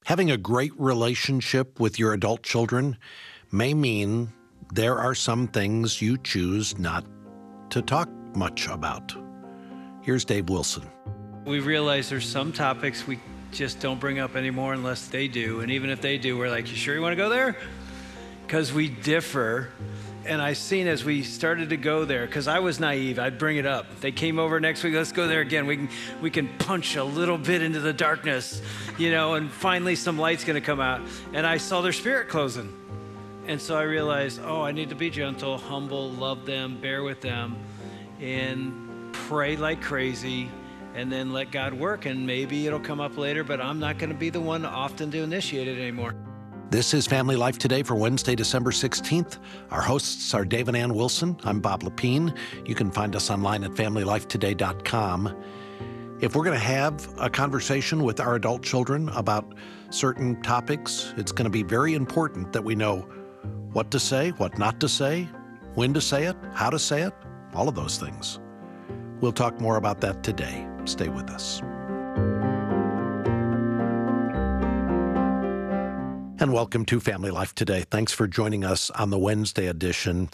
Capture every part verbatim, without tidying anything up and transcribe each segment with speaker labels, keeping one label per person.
Speaker 1: Having a great relationship with your adult children may mean there are some things you choose not to talk much about. Here's Dave Wilson.
Speaker 2: We realize there's some topics we just don't bring up anymore unless they do. And even if they do, we're like, you sure you want to go there? Because we differ. And I seen as we started to go there, because I was naive, I'd bring it up. They came over next week, let's go there again. We can we can punch a little bit into the darkness, you know, and finally some light's gonna come out. And I saw their spirit closing. And so I realized, oh, I need to be gentle, humble, love them, bear with them, and pray like crazy, and then let God work. And maybe it'll come up later, but I'm not gonna be the one often to initiate it anymore.
Speaker 1: This is Family Life Today for Wednesday, December sixteenth. Our hosts are Dave and Ann Wilson. I'm Bob Lepine. You can find us online at family life today dot com. If we're going to have a conversation with our adult children about certain topics, it's going to be very important that we know what to say, what not to say, when to say it, how to say it, all of those things. We'll talk more about that today. Stay with us. And welcome to Family Life Today. Thanks for joining us on the Wednesday edition.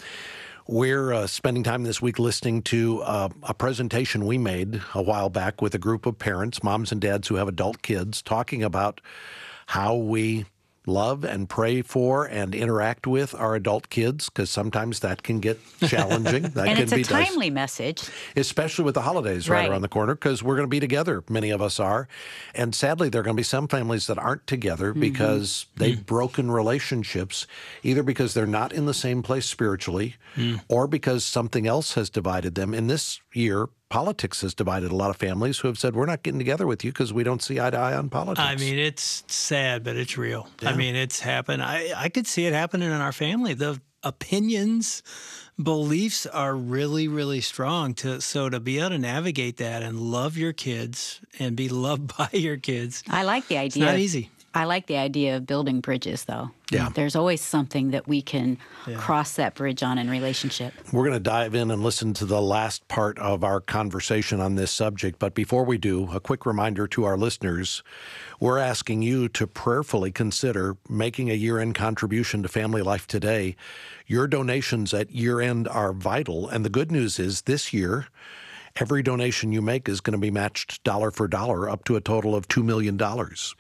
Speaker 1: We're uh, spending time this week listening to uh, a presentation we made a while back with a group of parents, moms and dads who have adult kids, talking about how we love and pray for and interact with our adult kids, because sometimes that can get challenging. That
Speaker 3: and
Speaker 1: can
Speaker 3: it's a
Speaker 1: be
Speaker 3: timely
Speaker 1: nice.
Speaker 3: message.
Speaker 1: Especially with the holidays right,
Speaker 3: right
Speaker 1: around the corner, because we're going to be together. Many of us are. And sadly, there are going to be some families that aren't together mm-hmm. because they've mm. broken relationships, either because they're not in the same place spiritually mm. or because something else has divided them. In this year, politics has divided a lot of families who have said, we're not getting together with you because we don't see eye to eye on politics.
Speaker 4: I mean, it's sad, but it's real.
Speaker 1: Yeah.
Speaker 4: I mean, it's happened. I, I could see it happening in our family. The opinions, beliefs are really, really strong. To So to be able to navigate that and love your kids and be loved by your kids.
Speaker 3: I like the idea.
Speaker 4: It's not easy.
Speaker 3: I like the idea of building bridges, though.
Speaker 1: Yeah.
Speaker 3: There's always something that we can
Speaker 4: yeah.
Speaker 3: cross that bridge on in relationship.
Speaker 1: We're going to dive in and listen to the last part of our conversation on this subject. But before we do, a quick reminder to our listeners, we're asking you to prayerfully consider making a year-end contribution to Family Life Today. Your donations at year-end are vital. And the good news is this year, every donation you make is going to be matched dollar for dollar up to a total of two million dollars.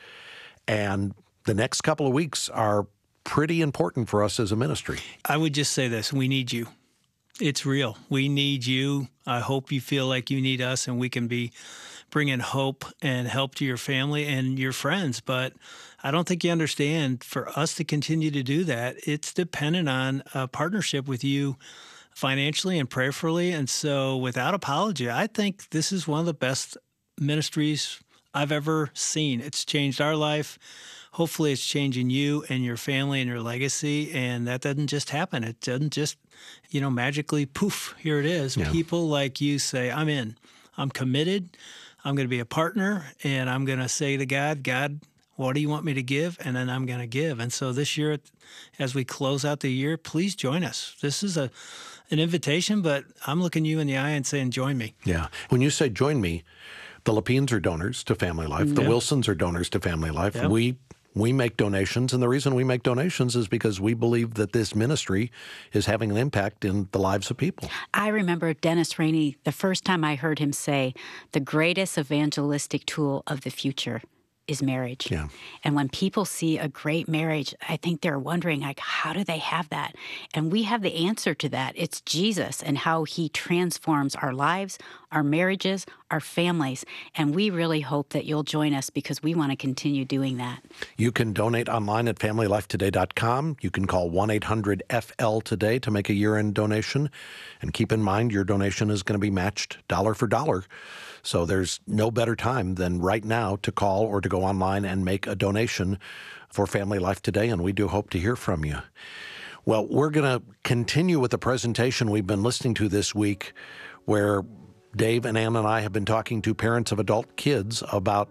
Speaker 1: And the next couple of weeks are pretty important for us as a ministry.
Speaker 4: I would just say this. We need you. It's real. We need you. I hope you feel like you need us and we can be bringing hope and help to your family and your friends. But I don't think you understand, for us to continue to do that, it's dependent on a partnership with you financially and prayerfully. And so without apology, I think this is one of the best ministries I've ever seen. It's changed our life. Hopefully it's changing you and your family and your legacy. And that doesn't just happen. It doesn't just, you know, magically, poof, here it is.
Speaker 1: Yeah. People
Speaker 4: like you say, I'm in. I'm committed. I'm going to be a partner. And I'm going to say to God, God, what do you want me to give? And then I'm going to give. And so this year, as we close out the year, please join us. This is a an invitation, but I'm looking you in the eye and saying, join me.
Speaker 1: Yeah. When you say join me, the Lepines are donors to Family Life. The
Speaker 4: Yeah.
Speaker 1: Wilsons are donors to Family Life.
Speaker 4: Yeah.
Speaker 1: We we make donations, and the reason we make donations is because we believe that this ministry is having an impact in the lives of people.
Speaker 3: I remember Dennis Rainey, the first time I heard him say, the greatest evangelistic tool of the future is marriage.
Speaker 1: Yeah.
Speaker 3: And when people see a great marriage, I think they're wondering, like, how do they have that? And we have the answer to that. It's Jesus and how he transforms our lives, our marriages, our families. And we really hope that you'll join us because we want to continue doing that.
Speaker 1: You can donate online at family life today dot com. You can call one eight hundred F L today to make a year-end donation. And keep in mind, your donation is going to be matched dollar for dollar. So there's no better time than right now to call or to go online and make a donation for Family Life Today, and we do hope to hear from you. Well, we're going to continue with the presentation we've been listening to this week, where Dave and Ann and I have been talking to parents of adult kids about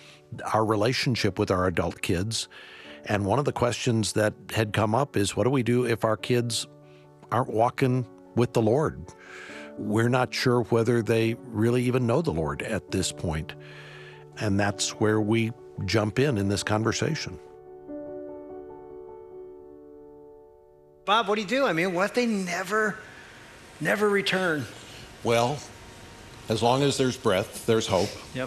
Speaker 1: our relationship with our adult kids. And one of the questions that had come up is, what do we do if our kids aren't walking with the Lord? We're not sure whether they really even know the Lord at this point. And that's where we jump in in this conversation.
Speaker 2: Bob, what do you do? I mean, what if they never, never return?
Speaker 1: Well, as long as there's breath, there's hope.
Speaker 2: Yep.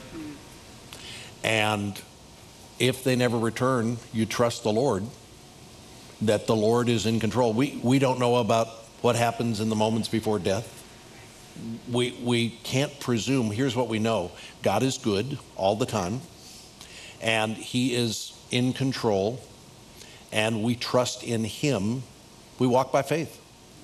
Speaker 1: And if they never return, you trust the Lord, that the Lord is in control. We we don't know about what happens in the moments before death. We we can't presume. Here's what we know. God is good all the time, and he is in control, and we trust in him. We walk by faith.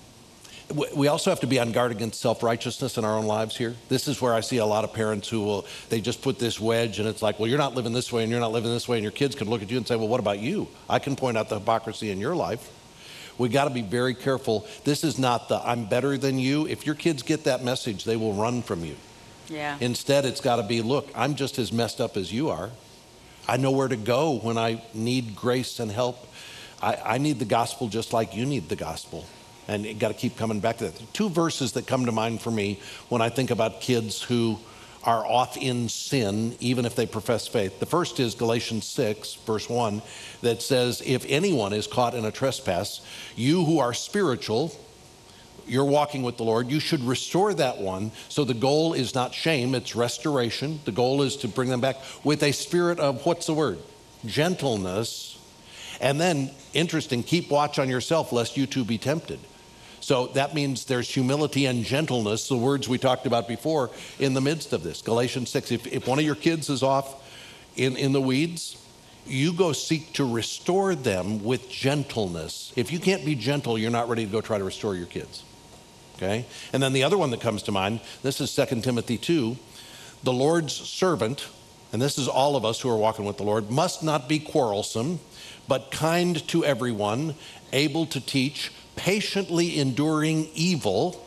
Speaker 1: We also have to be on guard against self-righteousness in our own lives here. This is where I see a lot of parents who will, they just put this wedge, and it's like, well, you're not living this way and you're not living this way, and your kids could look at you and say, well, what about you? I can point out the hypocrisy in your life. We got to be very careful. This is not the I'm better than you. If your kids get that message, they will run from you.
Speaker 3: Yeah.
Speaker 1: Instead, it's got to be, look, I'm just as messed up as you are. I know where to go when I need grace and help. I, I need the gospel just like you need the gospel. And you got to keep coming back to that. Two verses that come to mind for me when I think about kids who are off in sin, even if they profess faith. The first is Galatians six, verse one, that says, if anyone is caught in a trespass, you who are spiritual, you're walking with the Lord, you should restore that one. So the goal is not shame, it's restoration. The goal is to bring them back with a spirit of, what's the word? Gentleness. And then, interesting, keep watch on yourself lest you too be tempted. So that means there's humility and gentleness, the words we talked about before, in the midst of this. Galatians six, if, if one of your kids is off in, in the weeds, you go seek to restore them with gentleness. If you can't be gentle, you're not ready to go try to restore your kids. Okay? And then the other one that comes to mind, this is Second Timothy two, the Lord's servant, and this is all of us who are walking with the Lord, must not be quarrelsome, but kind to everyone, able to teach, patiently enduring evil,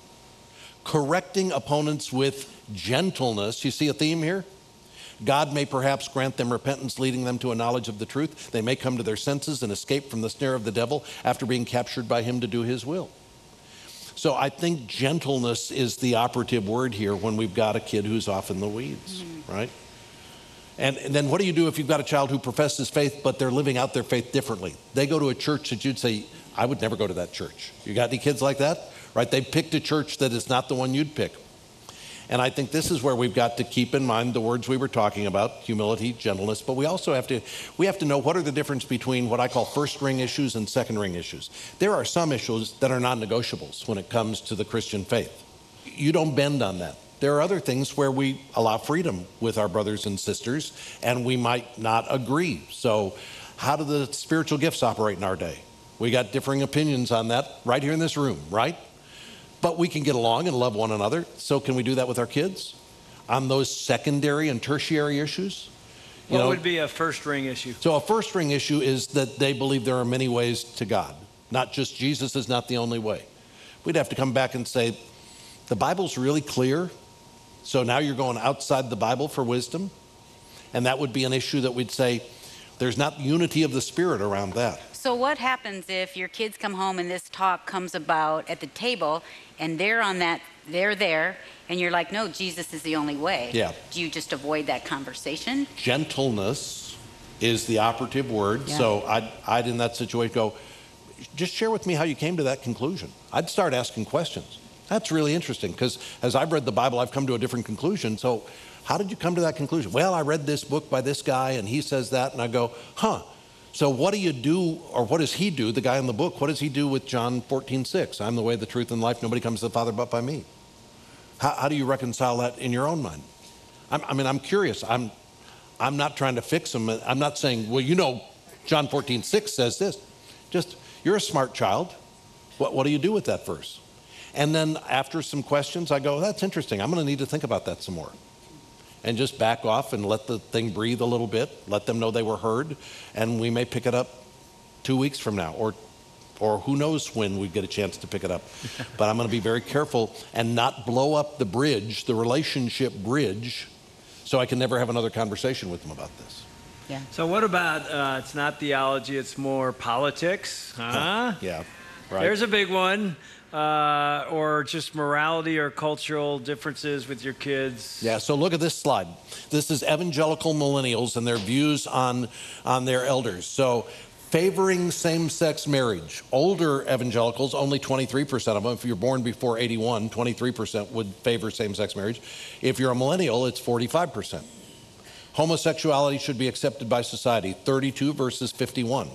Speaker 1: correcting opponents with gentleness. You see a theme here? God may perhaps grant them repentance, leading them to a knowledge of the truth. They may come to their senses and escape from the snare of the devil after being captured by him to do his will. So I think gentleness is the operative word here when we've got a kid who's off in the weeds, mm-hmm. right? And, and then what do you do if you've got a child who professes faith, but they're living out their faith differently? They go to a church that you'd say, I would never go to that church. You got any kids like that? Right? They picked a church that is not the one you'd pick. And I think this is where we've got to keep in mind the words we were talking about, humility, gentleness, but we also have to, we have to know what are the difference between what I call first ring issues and second ring issues. There are some issues that are non-negotiables when it comes to the Christian faith. You don't bend on that. There are other things where we allow freedom with our brothers and sisters, and we might not agree. So how do the spiritual gifts operate in our day? We got differing opinions on that right here in this room, right? But we can get along and love one another. So can we do that with our kids? On those secondary and tertiary issues?
Speaker 2: You what know, would be a first ring issue?
Speaker 1: So a first ring issue is that they believe there are many ways to God. Not just Jesus is not the only way. We'd have to come back and say, the Bible's really clear. So now you're going outside the Bible for wisdom. And that would be an issue that we'd say, there's not unity of the Spirit around that.
Speaker 3: So what happens if your kids come home and this talk comes about at the table and they're on that, they're there, and you're like, no, Jesus is the only way.
Speaker 1: Yeah.
Speaker 3: Do you just avoid that conversation?
Speaker 1: Gentleness is the operative word.
Speaker 3: Yeah.
Speaker 1: So I'd, I'd in that situation go, just share with me how you came to that conclusion. I'd start asking questions. That's really interesting because as I've read the Bible, I've come to a different conclusion. So how did you come to that conclusion? Well, I read this book by this guy and he says that, and I go, huh. So what do you do, or what does he do, the guy in the book, what does he do with John fourteen six? I'm the way, the truth, and life. Nobody comes to the Father but by me. How, how do you reconcile that in your own mind? I'm, I mean, I'm curious. I'm, I'm not trying to fix him. I'm not saying, well, you know, John fourteen six says this. Just, you're a smart child. What, what do you do with that verse? And then after some questions, I go, that's interesting. I'm going to need to think about that some more. And just back off and let the thing breathe a little bit, let them know they were heard, and we may pick it up two weeks from now, or or who knows when we get a chance to pick it up. But I'm going to be very careful and not blow up the bridge, the relationship bridge, so I can never have another conversation with them about this.
Speaker 3: Yeah.
Speaker 2: So what about, uh, it's not theology, it's more politics, huh?
Speaker 1: Yeah. Right.
Speaker 2: There's a big one. Uh, or just morality or cultural differences with your kids.
Speaker 1: Yeah, so look at this slide. This is evangelical millennials and their views on, on their elders. So favoring same-sex marriage. Older evangelicals, only twenty-three percent of them. If you're born before eighty-one, twenty-three percent would favor same-sex marriage. If you're a millennial, it's forty-five percent. Homosexuality should be accepted by society, thirty-two versus fifty-one.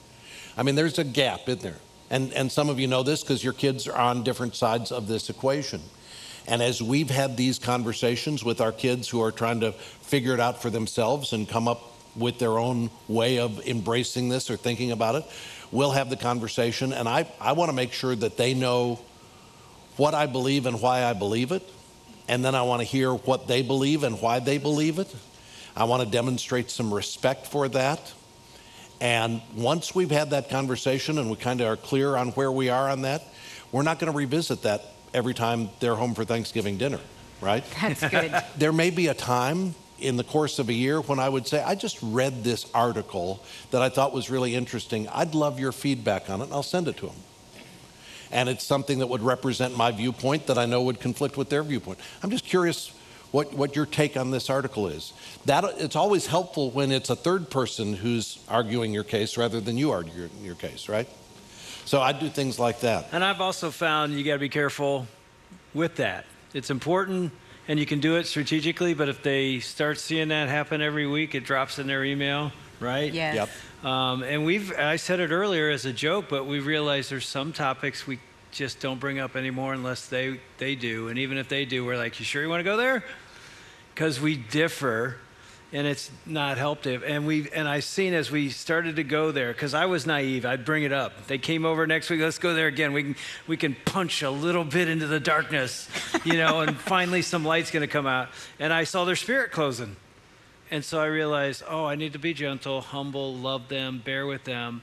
Speaker 1: I mean, there's a gap in there. And, and some of you know this because your kids are on different sides of this equation. And as we've had these conversations with our kids who are trying to figure it out for themselves and come up with their own way of embracing this or thinking about it, we'll have the conversation. And I, I want to make sure that they know what I believe and why I believe it. And then I want to hear what they believe and why they believe it. I want to demonstrate some respect for that. And once we've had that conversation and we kind of are clear on where we are on that, we're not going to revisit that every time they're home for Thanksgiving dinner, right?
Speaker 3: That's good.
Speaker 1: There may be a time in the course of a year when I would say, I just read this article that I thought was really interesting. I'd love your feedback on it, and I'll send it to them. And it's something that would represent my viewpoint that I know would conflict with their viewpoint. I'm just curious what, what your take on this article is. That, it's always helpful when it's a third person who's arguing your case rather than you arguing your case, right? So I do things like that.
Speaker 2: And I've also found you got to be careful with that. It's important, and you can do it strategically, but if they start seeing that happen every week, it drops in their email, right?
Speaker 3: Yes.
Speaker 1: Yep.
Speaker 2: Um, and we've, I said it earlier as a joke, but we realize there's some topics we just don't bring up anymore unless they, they do. And even if they do, we're like, you sure you want to go there? Because we differ, and it's not helped it. And we and I seen as we started to go there, because I was naive, I'd bring it up. They came over next week, let's go there again. We can we can punch a little bit into the darkness, you know, and finally some light's gonna come out. And I saw their spirit closing. And so I realized, oh, I need to be gentle, humble, love them, bear with them,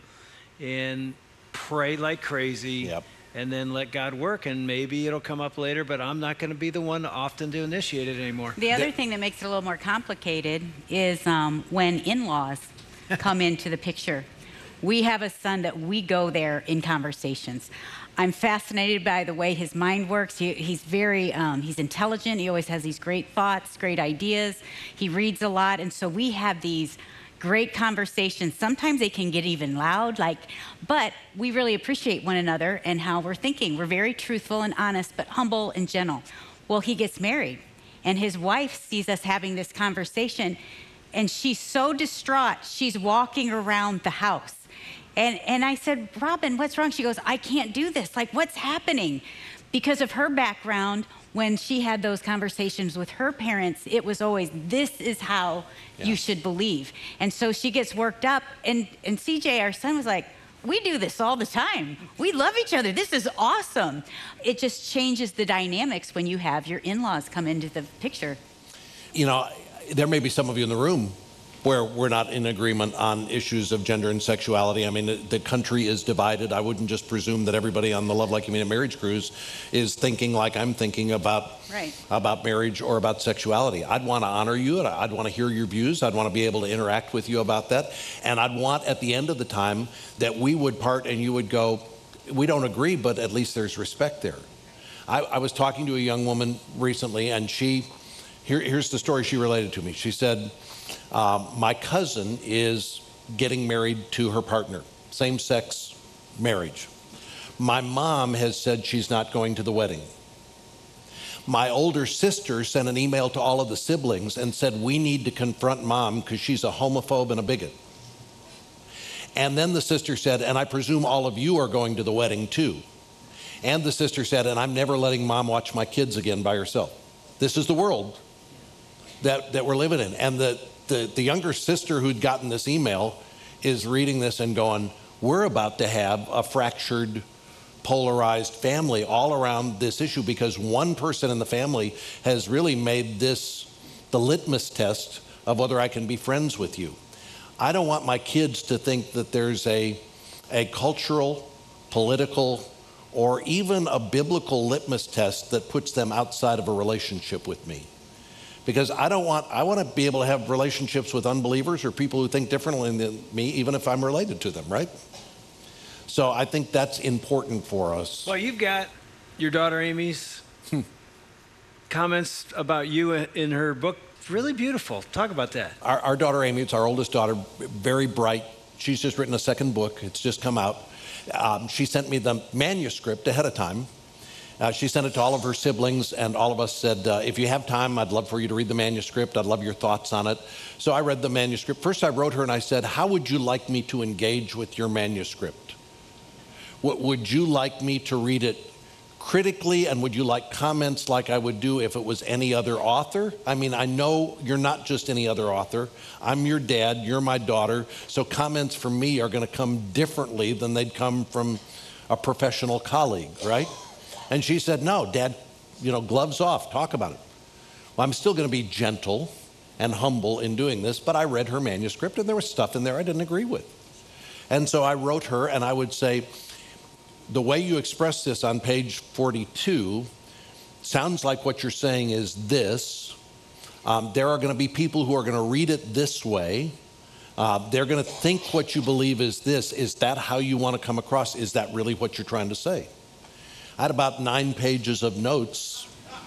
Speaker 2: and pray like crazy.
Speaker 1: Yep.
Speaker 2: And then let God work, and maybe it'll come up later, but I'm not going to be the one often to initiate it anymore.
Speaker 3: The other thing that makes it a little more complicated is um, when in-laws come into the picture. We have a son that we go there in conversations. I'm fascinated by the way his mind works. He, he's very, um, he's intelligent. He always has these great thoughts, great ideas. He reads a lot, and so we have these great conversations. Sometimes they can get even loud, like, but we really appreciate one another and how we're thinking. We're very truthful and honest, but humble and gentle. Well, he gets married, and his wife sees us having this conversation, and she's so distraught, she's walking around the house. And, and I said, Robin, what's wrong? She goes, I can't do this. Like, what's happening? Because of her background, when she had those conversations with her parents, it was always, this is how yeah. you should believe. And so she gets worked up, and, and C J, our son, was like, we do this all the time. We love each other. This is awesome. It just changes the dynamics when you have your in-laws come into the picture.
Speaker 1: You know, there may be some of you in the room where we're not in agreement on issues of gender and sexuality. I mean, the, the country is divided. I wouldn't just presume that everybody on the Love Like You Mean It Marriage Cruise is thinking like I'm thinking about,
Speaker 3: right.
Speaker 1: about marriage or about sexuality. I'd want to honor you, and I'd want to hear your views. I'd want to be able to interact with you about that. And I'd want at the end of the time that we would part and you would go, we don't agree, but at least there's respect there. I, I was talking to a young woman recently, and she, here, here's the story she related to me. She said, Um, my cousin is getting married to her partner, same-sex marriage. My mom has said she's not going to the wedding. My older sister sent an email to all of the siblings and said, we need to confront mom because she's a homophobe and a bigot. And then the sister said, and I presume all of you are going to the wedding too. And the sister said, and I'm never letting mom watch my kids again by herself. This is the world that, that we're living in. And the The, the younger sister who'd gotten this email is reading this and going, we're about to have a fractured, polarized family all around this issue because one person in the family has really made this the litmus test of whether I can be friends with you. I don't want my kids to think that there's a, a cultural, political, or even a biblical litmus test that puts them outside of a relationship with me. Because I don't want, I want to be able to have relationships with unbelievers or people who think differently than me, even if I'm related to them, right? So I think that's important for us.
Speaker 2: Well, you've got your daughter Amy's comments about you in her book. Really beautiful. Talk about that.
Speaker 1: Our, our daughter Amy, it's our oldest daughter, very bright. She's just written a second book. It's just come out. Um, she sent me the manuscript ahead of time. Uh, she sent it to all of her siblings, and all of us said, uh, if you have time, I'd love for you to read the manuscript. I'd love your thoughts on it. So I read the manuscript. First, I wrote her and I said, how would you like me to engage with your manuscript? What, would you like me to read it critically, and would you like comments like I would do if it was any other author? I mean, I know you're not just any other author. I'm your dad, you're my daughter, so comments from me are going to come differently than they'd come from a professional colleague, right? And she said, no, Dad, you know, gloves off, talk about it. Well, I'm still going to be gentle and humble in doing this, but I read her manuscript and there was stuff in there I didn't agree with. And so I wrote her and I would say, the way you express this on page forty-two sounds like what you're saying is this. Um, there are going to be people who are going to read it this way. Uh, they're going to think what you believe is this. Is that how you want to come across? Is that really what you're trying to say? I had about nine pages of notes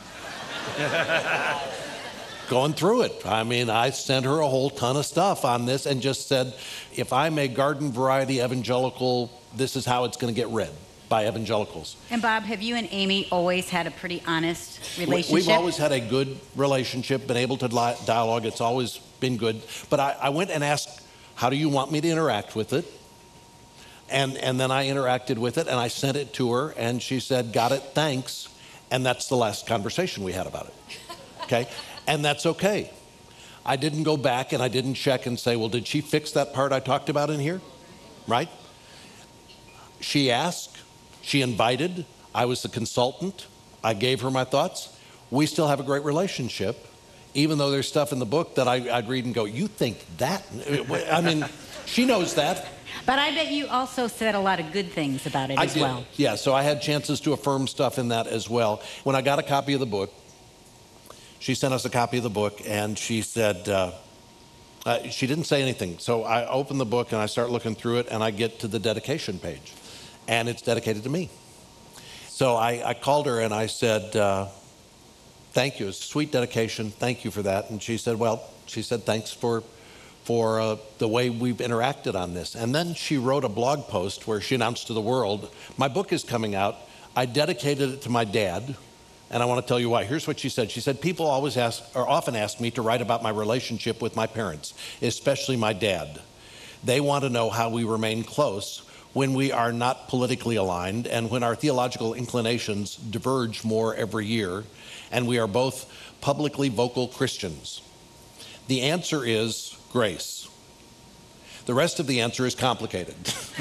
Speaker 1: going through it. I mean, I sent her a whole ton of stuff on this and just said, if I'm a garden variety evangelical, this is how it's going to get read by evangelicals.
Speaker 5: And Bob, have you and Amy always had a pretty honest relationship?
Speaker 1: We've always had a good relationship, been able to li- dialogue. It's always been good. But I, I went and asked, how do you want me to interact with it? And, and then I interacted with it and I sent it to her and she said, got it, thanks. And that's the last conversation we had about it. Okay? And that's okay. I didn't go back and I didn't check and say, well, did she fix that part I talked about in here? Right? She asked, she invited, I was the consultant, I gave her my thoughts. We still have a great relationship, even though there's stuff in the book that I, I'd read and go, you think that? I mean, she knows that.
Speaker 5: But I bet you also said a lot of good things about it
Speaker 1: I
Speaker 5: as
Speaker 1: did.
Speaker 5: well.
Speaker 1: Yeah, so I had chances to affirm stuff in that as well. When I got a copy of the book, she sent us a copy of the book and she said, uh, uh, she didn't say anything. So I open the book and I start looking through it and I get to the dedication page. And it's dedicated to me. So I, I called her and I said, uh, thank you, it's a sweet dedication, thank you for that. And she said, well, she said, thanks for, for uh, the way we've interacted on this. And then she wrote a blog post where she announced to the world, my book is coming out, I dedicated it to my dad, and I want to tell you why. Here's what she said. She said, people always ask, or often ask me to write about my relationship with my parents, especially my dad. They want to know how we remain close when we are not politically aligned and when our theological inclinations diverge more every year, and we are both publicly vocal Christians. The answer is grace. The rest of the answer is complicated.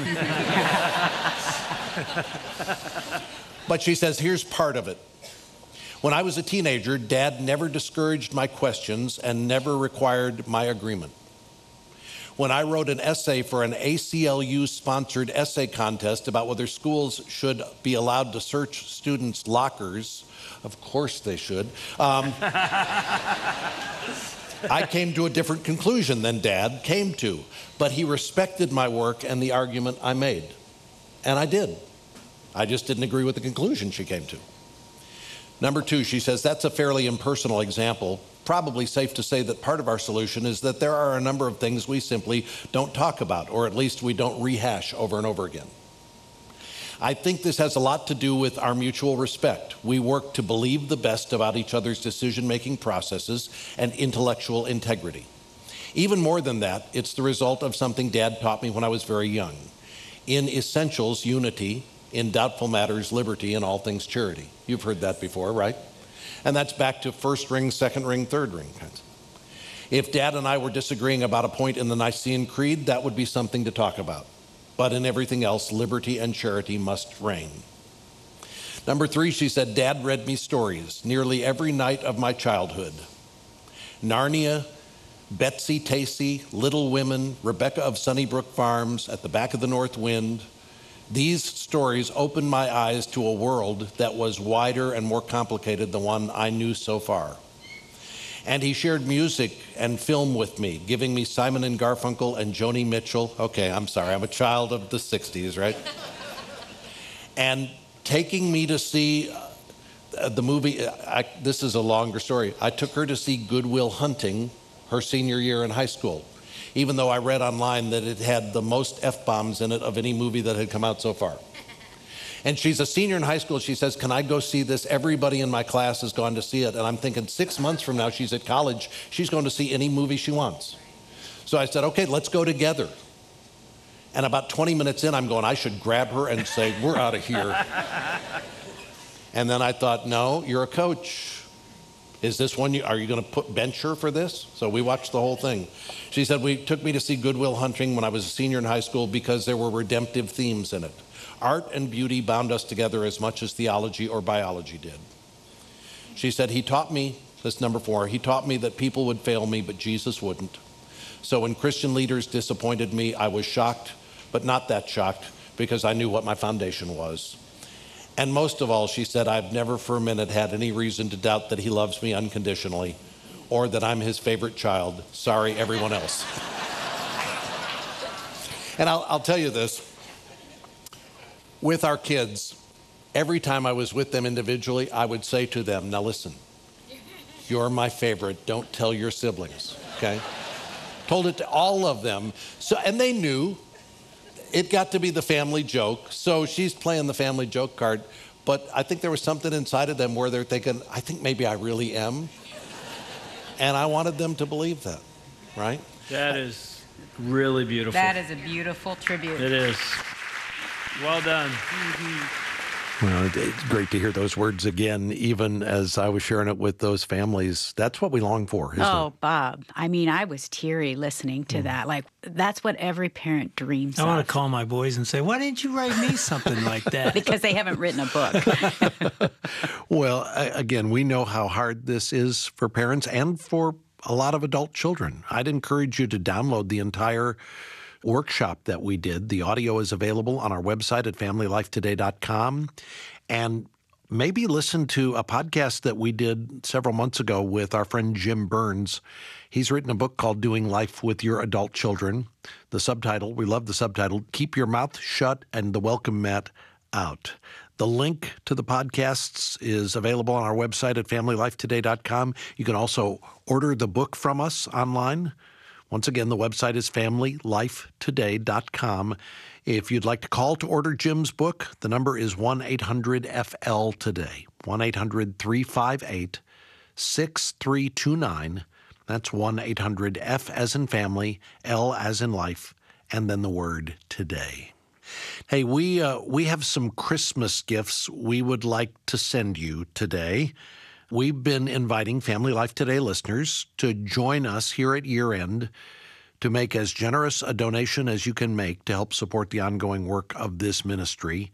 Speaker 1: But she says, here's part of it. When I was a teenager, Dad never discouraged my questions and never required my agreement. When I wrote an essay for an A C L U-sponsored essay contest about whether schools should be allowed to search students' lockers, of course they should, um, I came to a different conclusion than Dad came to. But he respected my work and the argument I made. And I did. I just didn't agree with the conclusion she came to. Number two, she says, that's a fairly impersonal example. Probably safe to say that part of our solution is that there are a number of things we simply don't talk about, or at least we don't rehash over and over again. I think this has a lot to do with our mutual respect. We work to believe the best about each other's decision-making processes and intellectual integrity. Even more than that, it's the result of something Dad taught me when I was very young. In essentials, unity. In doubtful matters, liberty. In all things, charity. You've heard that before, right? And that's back to first ring, second ring, third ring. If Dad and I were disagreeing about a point in the Nicene Creed, that would be something to talk about. But in everything else, liberty and charity must reign. Number three, she said, Dad read me stories nearly every night of my childhood. Narnia, Betsy Tacy, Little Women, Rebecca of Sunnybrook Farms, At the Back of the North Wind. These stories opened my eyes to a world that was wider and more complicated than one I knew so far. And he shared music and film with me, giving me Simon and Garfunkel and Joni Mitchell. Okay, I'm sorry, I'm a child of the sixties, right? and taking me to see uh, the movie. I, this is a longer story. I took her to see Good Will Hunting her senior year in high school, even though I read online that it had the most F-bombs in it of any movie that had come out so far. And she's a senior in high school. She says, can I go see this? Everybody in my class has gone to see it. And I'm thinking six months from now, she's at college. She's going to see any movie she wants. So I said, okay, let's go together. And about twenty minutes in, I'm going, I should grab her and say, we're out of here. And then I thought, no, you're a coach. Is this one, you, are you going to put bench her for this? So we watched the whole thing. She said, we took me to see Good Will Hunting when I was a senior in high school because there were redemptive themes in it. Art and beauty bound us together as much as theology or biology did. She said, he taught me, this number four, he taught me that people would fail me, but Jesus wouldn't. So when Christian leaders disappointed me, I was shocked, but not that shocked, because I knew what my foundation was. And most of all, she said, I've never for a minute had any reason to doubt that he loves me unconditionally or that I'm his favorite child. Sorry, everyone else. And I'll, I'll tell you this. With our kids, every time I was with them individually, I would say to them, now listen, you're my favorite. Don't tell your siblings, okay? Told it to all of them. So, and they knew. It got to be the family joke. So she's playing the family joke card. But I think there was something inside of them where they're thinking, I think maybe I really am. And I wanted them to believe that, right?
Speaker 2: That is really beautiful.
Speaker 5: That is a beautiful tribute.
Speaker 2: It is. Well done.
Speaker 5: Mm-hmm.
Speaker 1: Well, it's great to hear those words again, even as I was sharing it with those families. That's what we long for, isn't
Speaker 3: Oh,
Speaker 1: it?
Speaker 3: Bob. I mean, I was teary listening to mm. that. Like, that's what every parent dreams
Speaker 4: I
Speaker 3: of.
Speaker 4: I want to call my boys and say, why didn't you write me something like that?
Speaker 3: Because they haven't written a book.
Speaker 1: Well, again, we know how hard this is for parents and for a lot of adult children. I'd encourage you to download the entire workshop that we did. The audio is available on our website at family life today dot com. And maybe listen to a podcast that we did several months ago with our friend Jim Burns. He's written a book called Doing Life with Your Adult Children. The subtitle, we love the subtitle, Keep Your Mouth Shut and the Welcome Mat Out. The link to the podcasts is available on our website at family life today dot com. You can also order the book from us online. Once again, the website is family life today dot com. If you'd like to call to order Jim's book, the number is one eight hundred F L today, one eight hundred three five eight six three two nine. That's one eight hundred F as in family, L as in life, and then the word today. Hey, we uh, we have some Christmas gifts we would like to send you today. We've been inviting Family Life Today listeners to join us here at year end to make as generous a donation as you can make to help support the ongoing work of this ministry.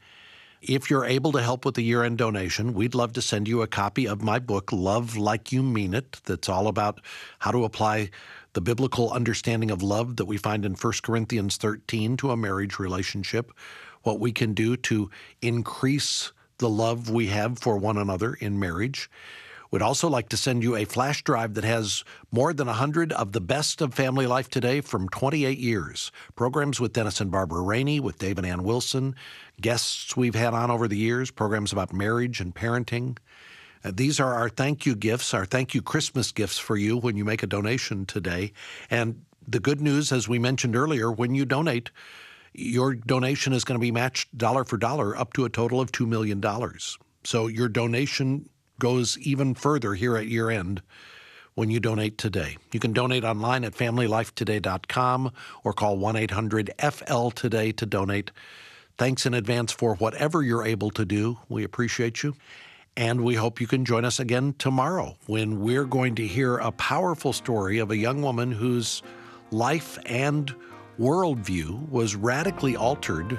Speaker 1: If you're able to help with the year-end donation, we'd love to send you a copy of my book, Love Like You Mean It, that's all about how to apply the biblical understanding of love that we find in First Corinthians thirteen to a marriage relationship, what we can do to increase the love we have for one another in marriage. We'd also like to send you a flash drive that has more than one hundred of the best of Family Life Today from twenty-eight years. Programs with Dennis and Barbara Rainey, with Dave and Ann Wilson, guests we've had on over the years, programs about marriage and parenting. Uh, these are our thank you gifts, our thank you Christmas gifts for you when you make a donation today. And the good news, as we mentioned earlier, when you donate, your donation is going to be matched dollar for dollar up to a total of two million dollars. So your donation goes even further here at year end when you donate today. You can donate online at family life today dot com or call one eight hundred F L today to donate. Thanks in advance for whatever you're able to do. We appreciate you. And we hope you can join us again tomorrow when we're going to hear a powerful story of a young woman whose life and worldview was radically altered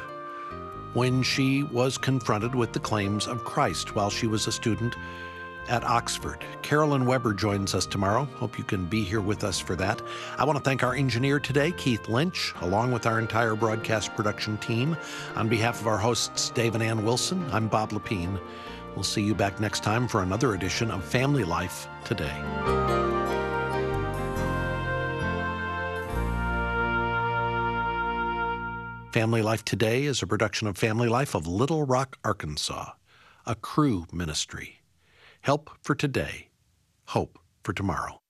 Speaker 1: when she was confronted with the claims of Christ while she was a student at Oxford. Carolyn Weber joins us tomorrow. Hope you can be here with us for that. I want to thank our engineer today, Keith Lynch, along with our entire broadcast production team. On behalf of our hosts, Dave and Ann Wilson, I'm Bob Lepine. We'll see you back next time for another edition of Family Life Today. Family Life Today is a production of Family Life of Little Rock, Arkansas, a Cru ministry. Help for today, hope for tomorrow.